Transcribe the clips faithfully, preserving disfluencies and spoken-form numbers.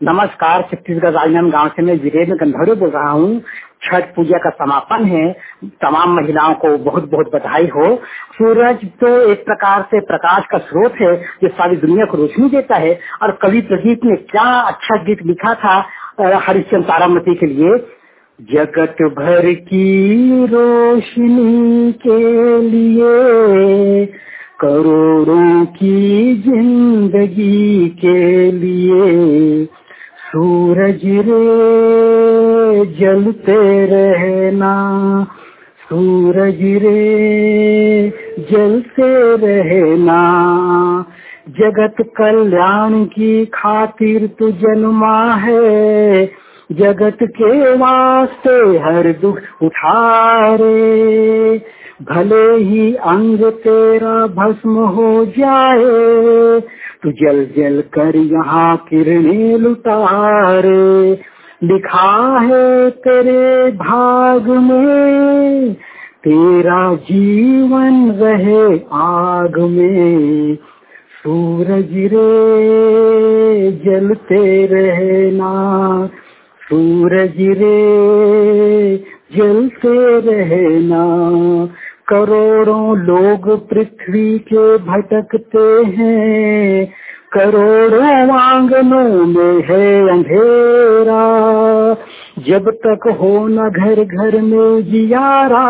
नमस्कार, छत्तीसगढ़ राजनांदगांव से मैं वीरेंद्र गंधर्व बोल रहा हूँ। छठ पूजा का समापन है। तमाम महिलाओं को बहुत बहुत बधाई हो। सूरज तो एक प्रकार से प्रकाश का स्रोत है जो सारी दुनिया को रोशनी देता है। और कवि प्रदीप ने क्या अच्छा गीत लिखा था हरिश्चंद्र तारामती के लिए। जगत भर की रोशनी के लिए, करोड़ों की जिंदगी के लिए, सूरज रे जलते रहना, सूरज रे जलते रहना। जगत कल्याण की खातिर तू जन्मा है, जगत के वास्ते हर दुख उठारे। भले ही अंग तेरा भस्म हो जाए, तू जल जल कर यहाँ किरणें लुटारे। लिखा है तेरे भाग में, तेरा जीवन रहे आग में। सूरज रे जलते रहना, सूरज रे जलते रहना। करोड़ों लोग पृथ्वी के भटकते हैं, करोड़ों आंगनों में है अंधेरा। जब तक हो न घर घर में जियारा,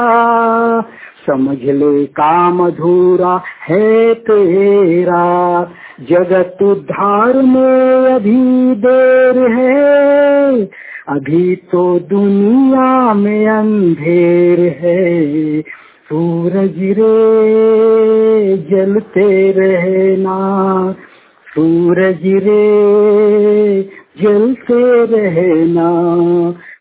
समझ ले काम अधूरा है तेरा। जगत उद्धार में अभी देर है, अभी तो दुनिया में अंधेर है। सूरज रे जलते रहना, सूरज रे जलते रहना।